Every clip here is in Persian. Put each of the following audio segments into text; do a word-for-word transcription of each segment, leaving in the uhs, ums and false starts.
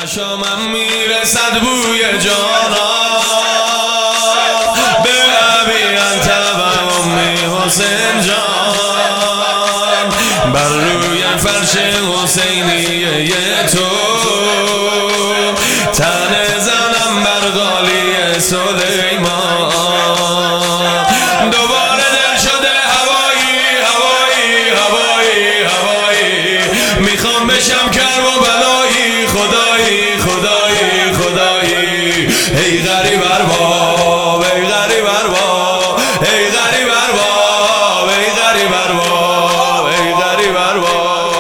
مشامم میرسد بوی جانا به ابی انت و امی حسین جان بر روی فرش حسینیه تو تن زنم بر قالی سلیمان دوباره دل شده هوایی هوایی هوایی هوایی میخوام بشم کرب و بلایی خدایی خدایی خدایی ای غریب ارباب ای غریب ارباب ای غریب ارباب ای غریب ارباب ای غریب ارباب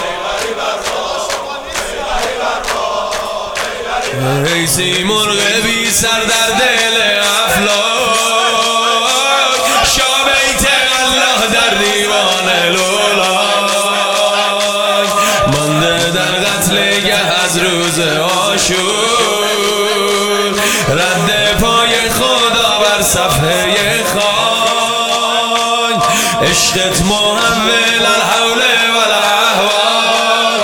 ای سیمرغ بی سر در دل افلاک شاه بیت الله در دیوان لولاک مانده در قتل گه از روز آشور رد پای خدا بر صفحه خاک عشقت محول الحول والاحوال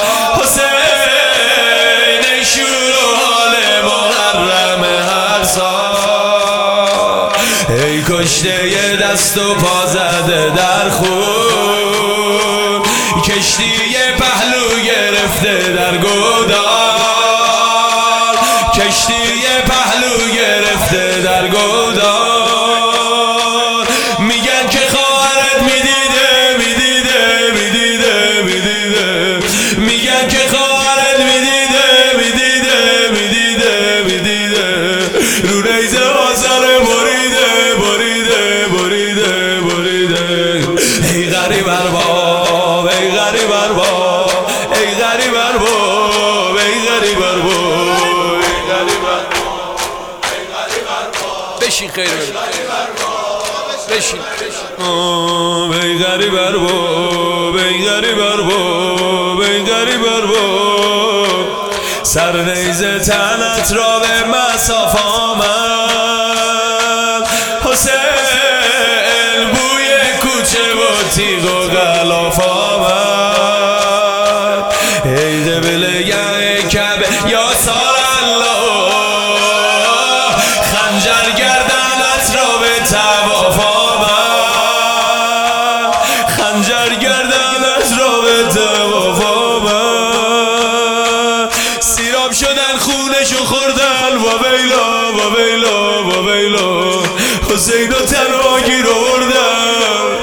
حسین ای شور و حال محرم هر سال ای کشته دست و پا زده در خون کشتی پهلو گرفته در گودال کشتی پهلو گرفته در گودال میگن که خواهرت میدیده میدیده میدیده میدیده میگن که خواهرت میدیده میدیده میدیده میدیده رو نیزه آزار بریده بریده بریده بریده ای غریب ارباب ای غریب ارباب ای غریب ارباب ای غریب ارباب ای غریب ارباب بشین خیر بشین ای غریب ارباب ای غریب ارباب ای غریب ارباب سر نیزه تنت را به مصاف آمد حسین بوی کوچه و تیغ و غلاف آمد ای قبلگه کعبه یا سار الله خنجر گردنت را به طواف آمد خنجر گردنت را به طواف آمد سیراب شدن خونشو خوردن و ویلا و ویلا و ویلا حسین و تنها گیر آوردن